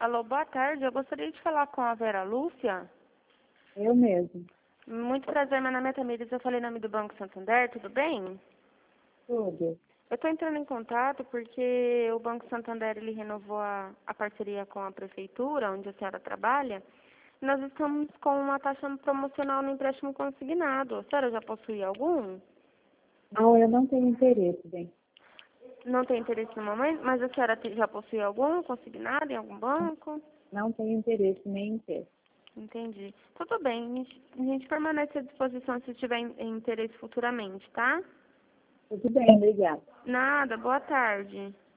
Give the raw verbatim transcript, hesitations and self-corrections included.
Alô, boa tarde. Eu gostaria de falar com a Vera Lúcia. Eu mesmo. Muito prazer, meu nome é Tamires. Eu falei em nome do Banco Santander, tudo bem? Tudo. Eu estou entrando em contato porque o Banco Santander ele renovou a, a parceria com a prefeitura, onde a senhora trabalha. Nós estamos com uma taxa promocional no empréstimo consignado. A senhora já possui algum? Não, eu não tenho interesse, bem. Não tem interesse no momento, mas a senhora te- já possui algum consignado em algum banco? Não tenho interesse nem interesse. Entendi. Tudo bem, a gente, a gente permanece à disposição se tiver in- interesse futuramente, tá? Tudo bem, obrigada. Nada, boa tarde.